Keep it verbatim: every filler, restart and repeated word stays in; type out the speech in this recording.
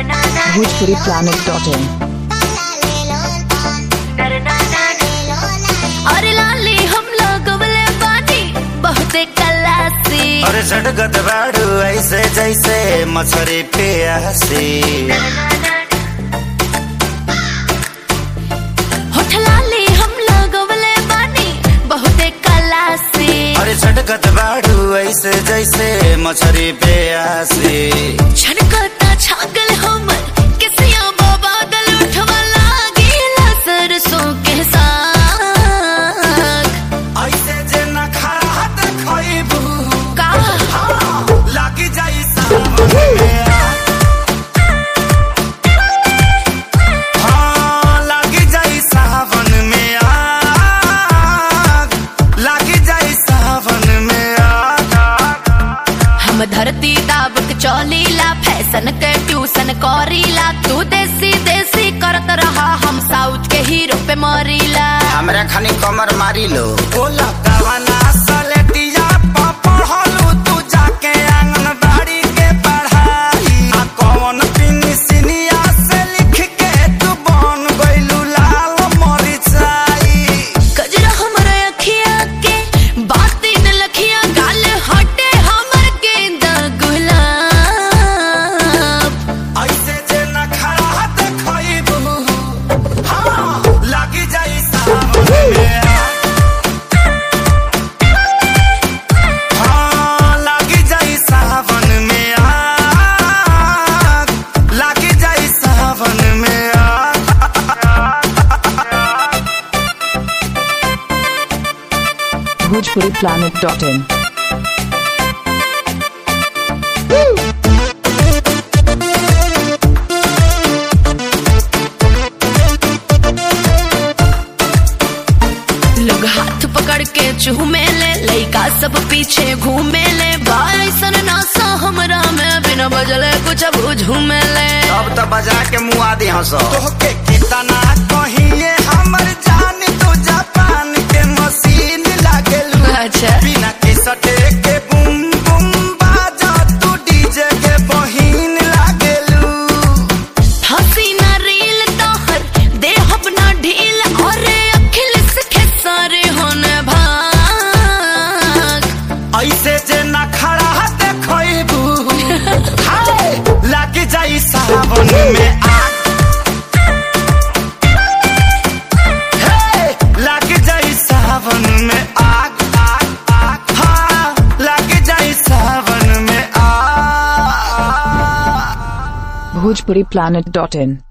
Bhojpuri planet dot इन। अरे लाली हम लोग बोले पानी बहुते कलासी। अरे झटकत बाड़ू ऐसे जैसे मछरी प्यासी। होठ लाली हम लोग बोले पानी बहुते कलासी। अरे झटकत बाड़ू ऐसे जैसे मछरी प्यासी। छनकता छागल हमर किसिया बादल उठवा लागेला सरसों के साग। ऐसे जे न खड़ा देखइबू का लागी जाई सावन में आग। हाँ लागी जाई सावन में आग, लागी जाई सावन में आग। हम धरती दाब के चौलीला फैशन के ट्यूशन करीला। तू देसी देसी करत रहा हम साउथ के हीरो पे मरीला। हमरा खानी कमर मारी लो बोला कवना सलेटिया पढ़लू तू जाके आंगनबाड़ी के पढ़ाई। आ कौन पिनी सिनिया से लिख के तू बन गइलू लाल मरिचाई। गजरा हमर अखिया के बाती न लखिया गाल हटे हमर गेंदा गुलाब। ऐसे जे न खड़ा देखइबू हाँ लागी जाई सावन में आग। हाँ लागी जाई सावन में आग, लागी जाई सावन में आग। Bhojpuri planet dot in. लोग हाथ पकड़ के चूमे ले लइका सब पीछे घूमे ले। बाइसन नासा हमरा में बिना बजले कुछ अब झूमे ले। अब तो बजा के मुआ दी हंसो तोहके कितना कहिए हमर जान तू जापान के मशीन लागेलू। अच्छा बिना किसटे के बुम बुम बाजा तू डीजे के बहिन लागेलू। हसीना रील तोहर देह अपना ढील और अखिल से सारे होने भाग। ऐसे जे न खड़ा देखइबू हाय लागी जाई सावन में आग। हे लागी जाई सावन में आग आग आग। हाँ लागी जाई सावन में आग। भोजपुरी प्लानेट डॉट इन।